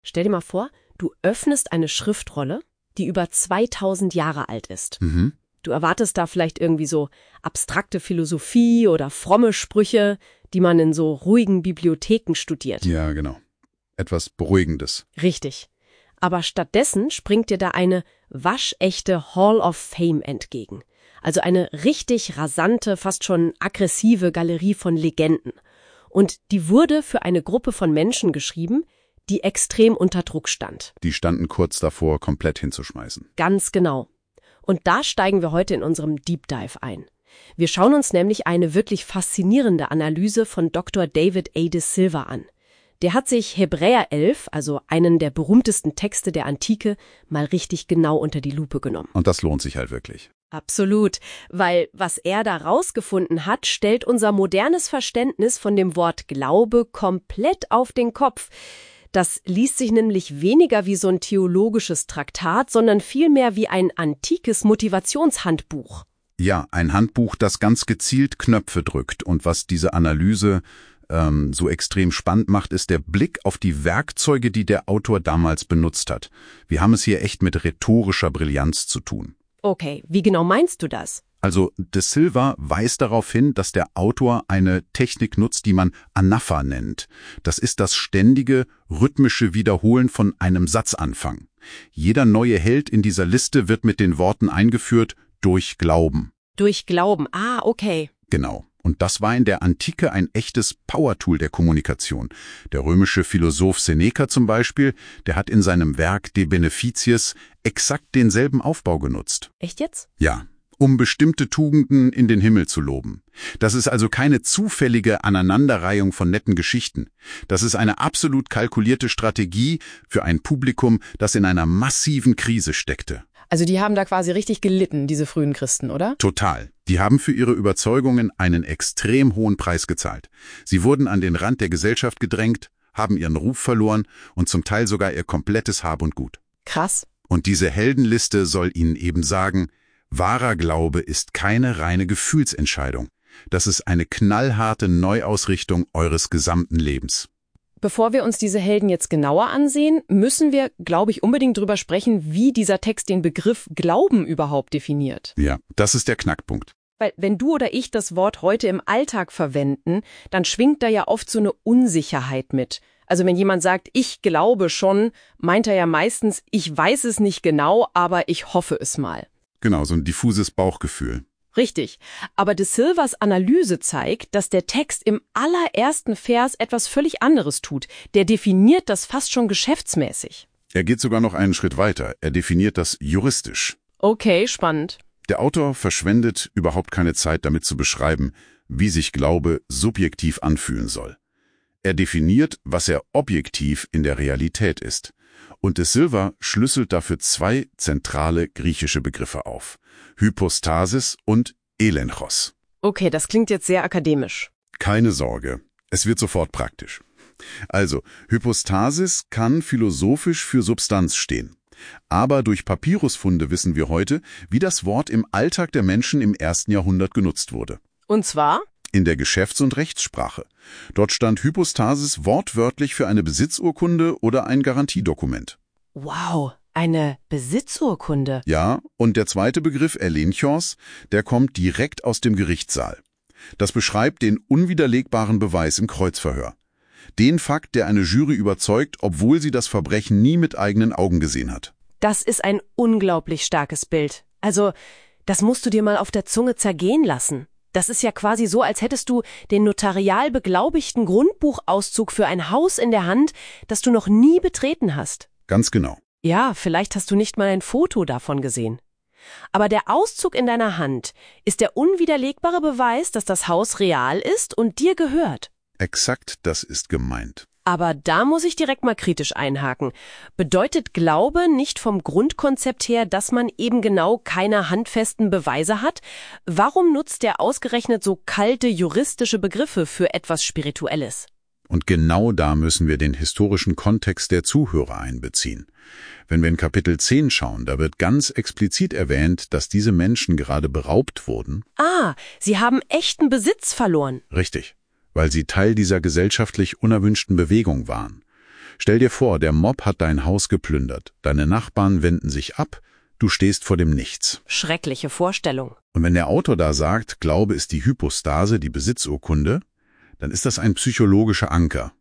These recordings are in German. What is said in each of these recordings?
Stell dir mal vor, du öffnest eine Schriftrolle, die über 2000 Jahre alt ist. Du erwartest da vielleicht irgendwie so abstrakte Philosophie oder fromme Sprüche, die man in so ruhigen Bibliotheken studiert. Ja, genau. Etwas Beruhigendes. Richtig. Aber stattdessen springt dir da eine waschechte Hall of Fame entgegen. Also eine richtig rasante, fast schon aggressive Galerie von Legenden. Und die wurde für eine Gruppe von Menschen geschrieben, die extrem unter Druck stand. Die standen kurz davor, komplett hinzuschmeißen. Ganz genau. Und da steigen wir heute in unserem Deep Dive ein. Wir schauen uns nämlich eine wirklich faszinierende Analyse von Dr. David A. de Silva an. Der hat sich Hebräer 11, also einen der berühmtesten Texte der Antike, mal richtig genau unter die Lupe genommen. Und das lohnt sich halt wirklich. Absolut, weil was er da rausgefunden hat, stellt unser modernes Verständnis von dem Wort Glaube komplett auf den Kopf. Das liest sich nämlich weniger wie so ein theologisches Traktat, sondern vielmehr wie ein antikes Motivationshandbuch. Ja, ein Handbuch, das ganz gezielt Knöpfe drückt. Und was diese Analyse so extrem spannend macht, ist der Blick auf die Werkzeuge, die der Autor damals benutzt hat. Wir haben es hier echt mit rhetorischer Brillanz zu tun. Okay, wie genau meinst du das? Also de Silva weist darauf hin, dass der Autor eine Technik nutzt, die man Anapha nennt. Das ist das ständige, rhythmische Wiederholen von einem Satzanfang. Jeder neue Held in dieser Liste wird mit den Worten eingeführt, durch Glauben. Durch Glauben, okay. Genau. Und das war in der Antike ein echtes Power-Tool der Kommunikation. Der römische Philosoph Seneca zum Beispiel, der hat in seinem Werk De Beneficiis exakt denselben Aufbau genutzt. Echt jetzt? Ja, um bestimmte Tugenden in den Himmel zu loben. Das ist also keine zufällige Aneinanderreihung von netten Geschichten. Das ist eine absolut kalkulierte Strategie für ein Publikum, das in einer massiven Krise steckte. Also die haben da quasi richtig gelitten, diese frühen Christen, oder? Total. Die haben für ihre Überzeugungen einen extrem hohen Preis gezahlt. Sie wurden an den Rand der Gesellschaft gedrängt, haben ihren Ruf verloren und zum Teil sogar ihr komplettes Hab und Gut. Krass. Und diese Heldenliste soll ihnen eben sagen, wahrer Glaube ist keine reine Gefühlsentscheidung. Das ist eine knallharte Neuausrichtung eures gesamten Lebens. Bevor wir uns diese Helden jetzt genauer ansehen, müssen wir, glaube ich, unbedingt drüber sprechen, wie dieser Text den Begriff Glauben überhaupt definiert. Ja, das ist der Knackpunkt. Weil wenn du oder ich das Wort heute im Alltag verwenden, dann schwingt da ja oft so eine Unsicherheit mit. Also wenn jemand sagt, ich glaube schon, meint er ja meistens, ich weiß es nicht genau, aber ich hoffe es mal. Genau, so ein diffuses Bauchgefühl. Richtig. Aber de Silvas Analyse zeigt, dass der Text im allerersten Vers etwas völlig anderes tut. Der definiert das fast schon geschäftsmäßig. Er geht sogar noch einen Schritt weiter. Er definiert das juristisch. Okay, spannend. Der Autor verschwendet überhaupt keine Zeit damit zu beschreiben, wie sich Glaube subjektiv anfühlen soll. Er definiert, was er objektiv in der Realität ist. Und de Silva schlüsselt dafür zwei zentrale griechische Begriffe auf. Hypostasis und Elenchos. Okay, das klingt jetzt sehr akademisch. Keine Sorge, es wird sofort praktisch. Also, Hypostasis kann philosophisch für Substanz stehen. Aber durch Papyrusfunde wissen wir heute, wie das Wort im Alltag der Menschen im 1. Jahrhundert genutzt wurde. Und zwar? In der Geschäfts- und Rechtssprache. Dort stand Hypostasis wortwörtlich für eine Besitzurkunde oder ein Garantiedokument. Wow, eine Besitzurkunde. Ja, und der zweite Begriff Elenchos, der kommt direkt aus dem Gerichtssaal. Das beschreibt den unwiderlegbaren Beweis im Kreuzverhör. Den Fakt, der eine Jury überzeugt, obwohl sie das Verbrechen nie mit eigenen Augen gesehen hat. Das ist ein unglaublich starkes Bild. Also, das musst du dir mal auf der Zunge zergehen lassen. Das ist ja quasi so, als hättest du den notarial beglaubigten Grundbuchauszug für ein Haus in der Hand, das du noch nie betreten hast. Ganz genau. Ja, vielleicht hast du nicht mal ein Foto davon gesehen. Aber der Auszug in deiner Hand ist der unwiderlegbare Beweis, dass das Haus real ist und dir gehört. Exakt das ist gemeint. Aber da muss ich direkt mal kritisch einhaken. Bedeutet Glaube nicht vom Grundkonzept her, dass man eben genau keine handfesten Beweise hat? Warum nutzt der ausgerechnet so kalte juristische Begriffe für etwas Spirituelles? Und genau da müssen wir den historischen Kontext der Zuhörer einbeziehen. Wenn wir in Kapitel 10 schauen, da wird ganz explizit erwähnt, dass diese Menschen gerade beraubt wurden. Sie haben echten Besitz verloren. Richtig, weil sie Teil dieser gesellschaftlich unerwünschten Bewegung waren. Stell dir vor, der Mob hat dein Haus geplündert, deine Nachbarn wenden sich ab, du stehst vor dem Nichts. Schreckliche Vorstellung. Und wenn der Autor da sagt, Glaube ist die Hypostase, die Besitzurkunde, dann ist das ein psychologischer Anker.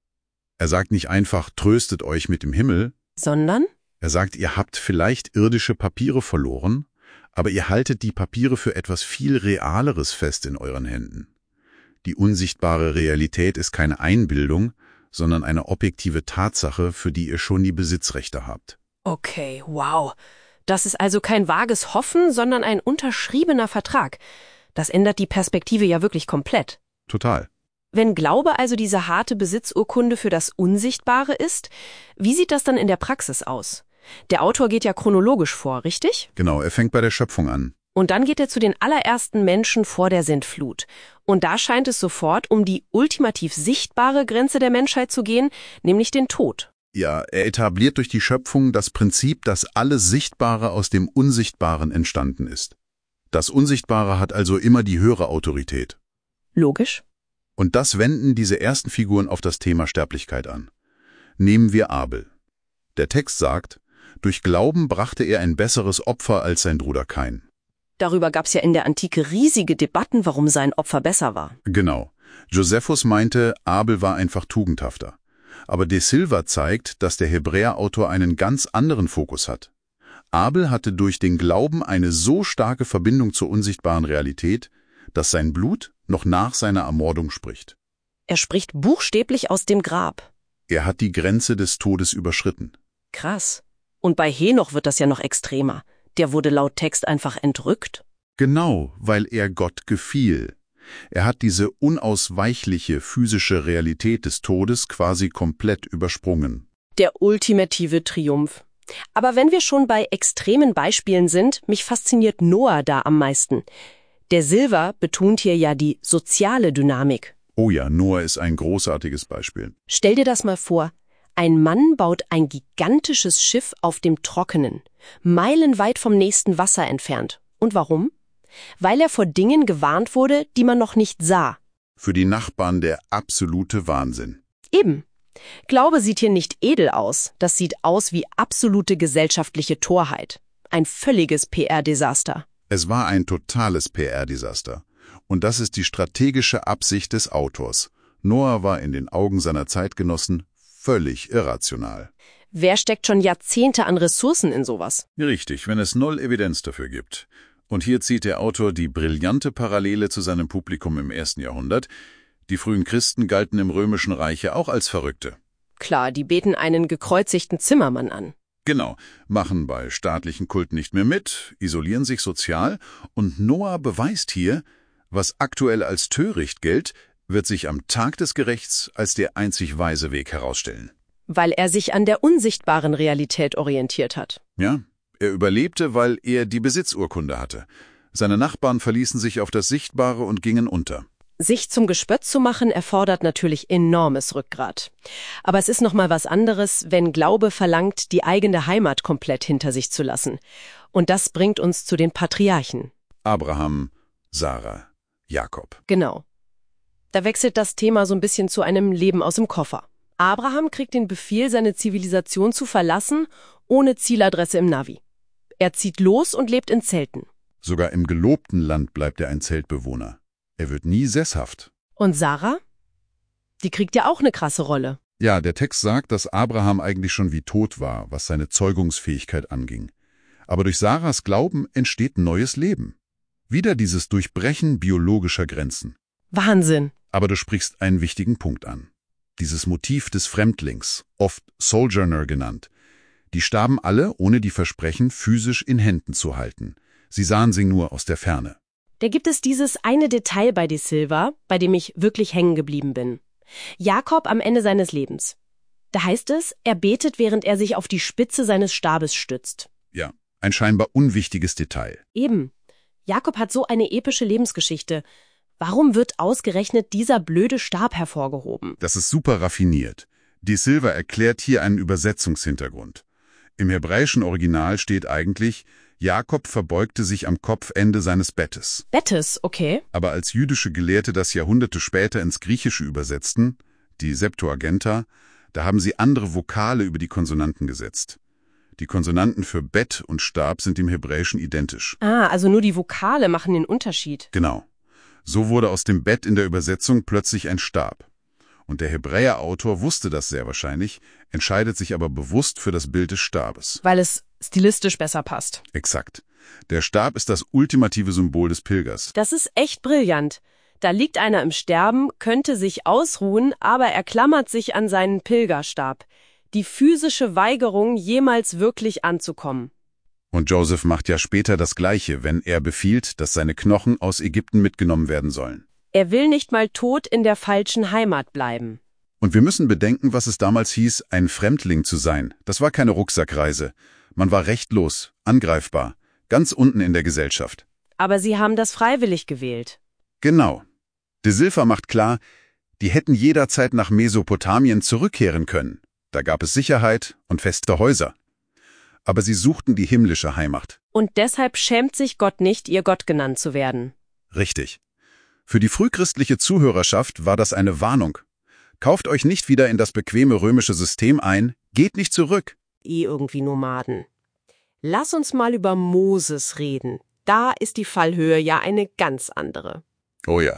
Er sagt nicht einfach, tröstet euch mit dem Himmel, Sondern? er sagt, ihr habt vielleicht irdische Papiere verloren, aber ihr haltet die Papiere für etwas viel Realeres fest in euren Händen. Die unsichtbare Realität ist keine Einbildung, sondern eine objektive Tatsache, für die ihr schon die Besitzrechte habt. Okay, wow. Das ist also kein vages Hoffen, sondern ein unterschriebener Vertrag. Das ändert die Perspektive ja wirklich komplett. Total. Wenn Glaube also diese harte Besitzurkunde für das Unsichtbare ist, wie sieht das dann in der Praxis aus? Der Autor geht ja chronologisch vor, richtig? Genau, er fängt bei der Schöpfung an. Und dann geht er zu den allerersten Menschen vor der Sintflut. Und da scheint es sofort um die ultimativ sichtbare Grenze der Menschheit zu gehen, nämlich den Tod. Ja, er etabliert durch die Schöpfung das Prinzip, dass alles Sichtbare aus dem Unsichtbaren entstanden ist. Das Unsichtbare hat also immer die höhere Autorität. Logisch. Und das wenden diese ersten Figuren auf das Thema Sterblichkeit an. Nehmen wir Abel. Der Text sagt, durch Glauben brachte er ein besseres Opfer als sein Bruder Kain. Darüber gab es ja in der Antike riesige Debatten, warum sein Opfer besser war. Genau. Josephus meinte, Abel war einfach tugendhafter. Aber De Silva zeigt, dass der Hebräerautor einen ganz anderen Fokus hat. Abel hatte durch den Glauben eine so starke Verbindung zur unsichtbaren Realität, dass sein Blut noch nach seiner Ermordung spricht. Er spricht buchstäblich aus dem Grab. Er hat die Grenze des Todes überschritten. Krass. Und bei Henoch wird das ja noch extremer. Der wurde laut Text einfach entrückt. Genau, weil er Gott gefiel. Er hat diese unausweichliche physische Realität des Todes quasi komplett übersprungen. Der ultimative Triumph. Aber wenn wir schon bei extremen Beispielen sind, mich fasziniert Noah da am meisten. Der Silva betont hier ja die soziale Dynamik. Oh ja, Noah ist ein großartiges Beispiel. Stell dir das mal vor. Ein Mann baut ein gigantisches Schiff auf dem Trockenen, meilenweit vom nächsten Wasser entfernt. Und warum? Weil er vor Dingen gewarnt wurde, die man noch nicht sah. Für die Nachbarn der absolute Wahnsinn. Eben. Glaube sieht hier nicht edel aus. Das sieht aus wie absolute gesellschaftliche Torheit. Ein völliges PR-Desaster. Es war ein totales PR-Desaster. Und das ist die strategische Absicht des Autors. Noah war in den Augen seiner Zeitgenossen völlig irrational. Wer steckt schon Jahrzehnte an Ressourcen in sowas? Richtig, wenn es null Evidenz dafür gibt. Und hier zieht der Autor die brillante Parallele zu seinem Publikum im 1. Jahrhundert. Die frühen Christen galten im Römischen Reich ja auch als Verrückte. Klar, die beten einen gekreuzigten Zimmermann an. Genau, machen bei staatlichen Kulten nicht mehr mit, isolieren sich sozial. Und Noah beweist hier, was aktuell als töricht gilt, wird sich am Tag des Gerichts als der einzig weise Weg herausstellen. Weil er sich an der unsichtbaren Realität orientiert hat. Ja, er überlebte, weil er die Besitzurkunde hatte. Seine Nachbarn verließen sich auf das Sichtbare und gingen unter. Sich zum Gespött zu machen, erfordert natürlich enormes Rückgrat. Aber es ist noch mal was anderes, wenn Glaube verlangt, die eigene Heimat komplett hinter sich zu lassen. Und das bringt uns zu den Patriarchen. Abraham, Sarah, Jakob. Genau. Da wechselt das Thema so ein bisschen zu einem Leben aus dem Koffer. Abraham kriegt den Befehl, seine Zivilisation zu verlassen, ohne Zieladresse im Navi. Er zieht los und lebt in Zelten. Sogar im gelobten Land bleibt er ein Zeltbewohner. Er wird nie sesshaft. Und Sarah? Die kriegt ja auch eine krasse Rolle. Ja, der Text sagt, dass Abraham eigentlich schon wie tot war, was seine Zeugungsfähigkeit anging. Aber durch Sarahs Glauben entsteht neues Leben. Wieder dieses Durchbrechen biologischer Grenzen. Wahnsinn. Aber du sprichst einen wichtigen Punkt an. Dieses Motiv des Fremdlings, oft Sojourner genannt. Die starben alle, ohne die Versprechen physisch in Händen zu halten. Sie sahen sie nur aus der Ferne. Da gibt es dieses eine Detail bei De Silva, bei dem ich wirklich hängen geblieben bin. Jakob am Ende seines Lebens. Da heißt es, er betet, während er sich auf die Spitze seines Stabes stützt. Ja, ein scheinbar unwichtiges Detail. Eben. Jakob hat so eine epische Lebensgeschichte. Warum wird ausgerechnet dieser blöde Stab hervorgehoben? Das ist super raffiniert. De Silva erklärt hier einen Übersetzungshintergrund. Im hebräischen Original steht eigentlich, Jakob verbeugte sich am Kopfende seines Bettes. Bettes, okay. Aber als jüdische Gelehrte das Jahrhunderte später ins Griechische übersetzten, die Septuaginta, Da haben sie andere Vokale über die Konsonanten gesetzt. Die Konsonanten für Bett und Stab sind im Hebräischen identisch. Ah, also nur die Vokale machen den Unterschied. Genau. So wurde aus dem Bett in der Übersetzung plötzlich ein Stab. Und der Hebräerautor wusste das sehr wahrscheinlich, entscheidet sich aber bewusst für das Bild des Stabes. Weil es stilistisch besser passt. Exakt. Der Stab ist das ultimative Symbol des Pilgers. Das ist echt brillant. Da liegt einer im Sterben, könnte sich ausruhen, aber er klammert sich an seinen Pilgerstab. Die physische Weigerung, jemals wirklich anzukommen. Und Joseph macht ja später das Gleiche, wenn er befiehlt, dass seine Knochen aus Ägypten mitgenommen werden sollen. Er will nicht mal tot in der falschen Heimat bleiben. Und wir müssen bedenken, was es damals hieß, ein Fremdling zu sein. Das war keine Rucksackreise. Man war rechtlos, angreifbar, ganz unten in der Gesellschaft. Aber sie haben das freiwillig gewählt. Genau. De Silva macht klar, die hätten jederzeit nach Mesopotamien zurückkehren können. Da gab es Sicherheit und feste Häuser. Aber sie suchten die himmlische Heimat. Und deshalb schämt sich Gott nicht, ihr Gott genannt zu werden. Richtig. Für die frühchristliche Zuhörerschaft war das eine Warnung. Kauft euch nicht wieder in das bequeme römische System ein, geht nicht zurück. Irgendwie Nomaden. Lass uns mal über Moses reden. Da ist die Fallhöhe ja eine ganz andere. Oh ja.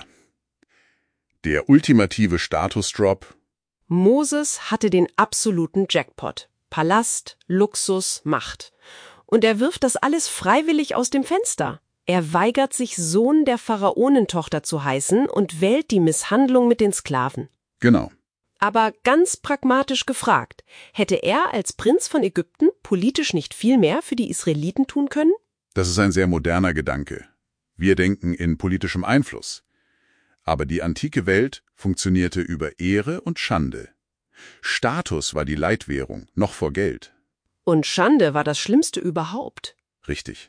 Der ultimative Statusdrop. Moses hatte den absoluten Jackpot. Palast, Luxus, Macht. Und er wirft das alles freiwillig aus dem Fenster. Er weigert sich, Sohn der Pharaonentochter zu heißen und wählt die Misshandlung mit den Sklaven. Genau. Aber ganz pragmatisch gefragt, hätte er als Prinz von Ägypten politisch nicht viel mehr für die Israeliten tun können? Das ist ein sehr moderner Gedanke. Wir denken in politischem Einfluss. Aber die antike Welt funktionierte über Ehre und Schande. Status war die Leitwährung, noch vor Geld. Und Schande war das Schlimmste überhaupt. Richtig.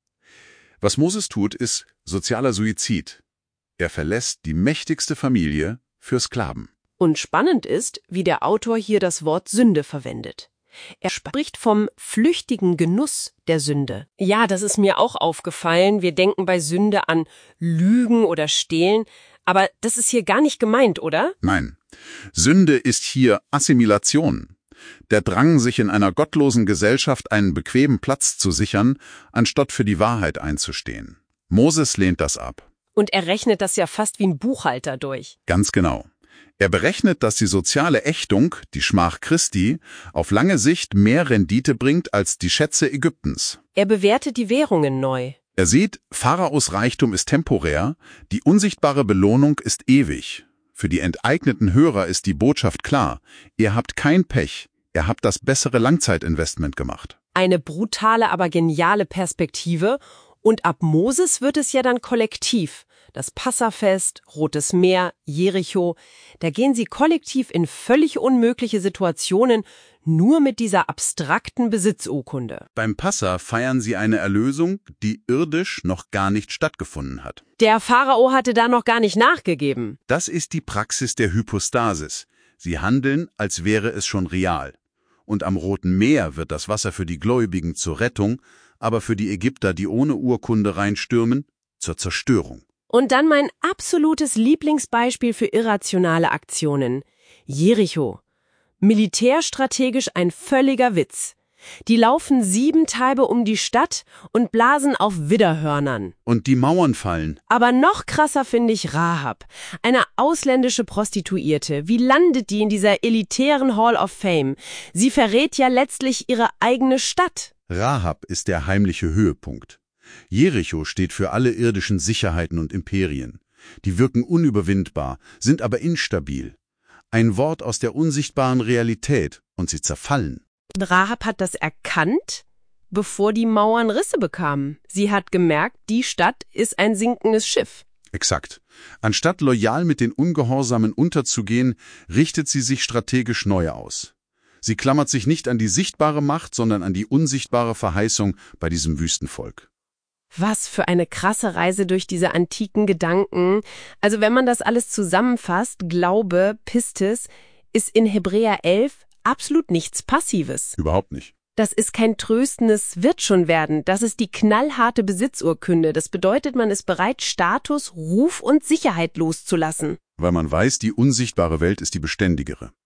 Was Moses tut, ist sozialer Suizid. Er verlässt die mächtigste Familie für Sklaven. Und spannend ist, wie der Autor hier das Wort Sünde verwendet. Er spricht vom flüchtigen Genuss der Sünde. Ja, das ist mir auch aufgefallen. Wir denken bei Sünde an Lügen oder Stehlen. Aber das ist hier gar nicht gemeint, oder? Nein. Sünde ist hier Assimilation. Der Drang, sich in einer gottlosen Gesellschaft einen bequemen Platz zu sichern, anstatt für die Wahrheit einzustehen. Moses lehnt das ab. Und er rechnet das ja fast wie ein Buchhalter durch. Ganz genau. Er berechnet, dass die soziale Ächtung, die Schmach Christi, auf lange Sicht mehr Rendite bringt als die Schätze Ägyptens. Er bewertet die Währungen neu. Er sieht, Pharaos Reichtum ist temporär, die unsichtbare Belohnung ist ewig. Für die enteigneten Hörer ist die Botschaft klar. Ihr habt kein Pech, ihr habt das bessere Langzeitinvestment gemacht. Eine brutale, aber geniale Perspektive. Und ab Moses wird es ja dann kollektiv. Das Passafest, Rotes Meer, Jericho, da gehen sie kollektiv in völlig unmögliche Situationen, nur mit dieser abstrakten Besitzurkunde. Beim Passa feiern sie eine Erlösung, die irdisch noch gar nicht stattgefunden hat. Der Pharao hatte da noch gar nicht nachgegeben. Das ist die Praxis der Hypostasis. Sie handeln, als wäre es schon real. Und am Roten Meer wird das Wasser für die Gläubigen zur Rettung, aber für die Ägypter, die ohne Urkunde reinstürmen, zur Zerstörung. Und dann mein absolutes Lieblingsbeispiel für irrationale Aktionen. Jericho. Militärstrategisch ein völliger Witz. Die laufen 7 Tage um die Stadt und blasen auf Widderhörnern. Und die Mauern fallen. Aber noch krasser finde ich Rahab, eine ausländische Prostituierte. Wie landet die in dieser elitären Hall of Fame? Sie verrät ja letztlich ihre eigene Stadt. Rahab ist der heimliche Höhepunkt. Jericho steht für alle irdischen Sicherheiten und Imperien. Die wirken unüberwindbar, sind aber instabil. Ein Wort aus der unsichtbaren Realität und sie zerfallen. Rahab hat das erkannt, bevor die Mauern Risse bekamen. Sie hat gemerkt, die Stadt ist ein sinkendes Schiff. Exakt. Anstatt loyal mit den Ungehorsamen unterzugehen, richtet sie sich strategisch neu aus. Sie klammert sich nicht an die sichtbare Macht, sondern an die unsichtbare Verheißung bei diesem Wüstenvolk. Was für eine krasse Reise durch diese antiken Gedanken. Also wenn man das alles zusammenfasst, Glaube, Pistis, ist in Hebräer 11 absolut nichts Passives. Überhaupt nicht. Das ist kein tröstendes wird schon werden. Das ist die knallharte Besitzurkunde. Das bedeutet, man ist bereit, Status, Ruf und Sicherheit loszulassen. Weil man weiß, die unsichtbare Welt ist die beständigere.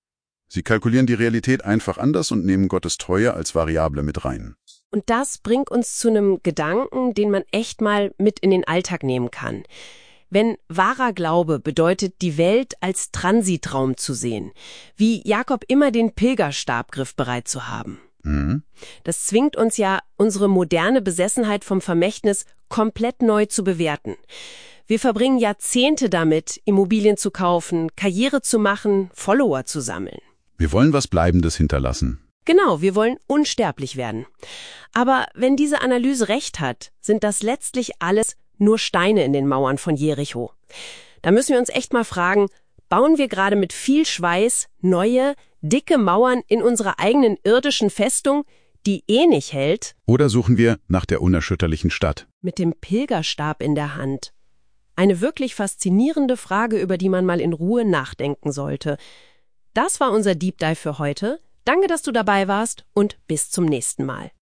Sie kalkulieren die Realität einfach anders und nehmen Gottes Treue als Variable mit rein. Und das bringt uns zu einem Gedanken, den man echt mal mit in den Alltag nehmen kann. Wenn wahrer Glaube bedeutet, die Welt als Transitraum zu sehen, wie Jakob immer den Pilgerstab griffbereit zu haben. Das zwingt uns ja, unsere moderne Besessenheit vom Vermächtnis komplett neu zu bewerten. Wir verbringen Jahrzehnte damit, Immobilien zu kaufen, Karriere zu machen, Follower zu sammeln. Wir wollen was Bleibendes hinterlassen. Genau, wir wollen unsterblich werden. Aber wenn diese Analyse recht hat, sind das letztlich alles nur Steine in den Mauern von Jericho. Da müssen wir uns echt mal fragen, bauen wir gerade mit viel Schweiß neue, dicke Mauern in unserer eigenen irdischen Festung, die nicht hält? Oder suchen wir nach der unerschütterlichen Stadt? Mit dem Pilgerstab in der Hand. Eine wirklich faszinierende Frage, über die man mal in Ruhe nachdenken sollte. Das war unser Deep Dive für heute. Danke, dass du dabei warst und bis zum nächsten Mal.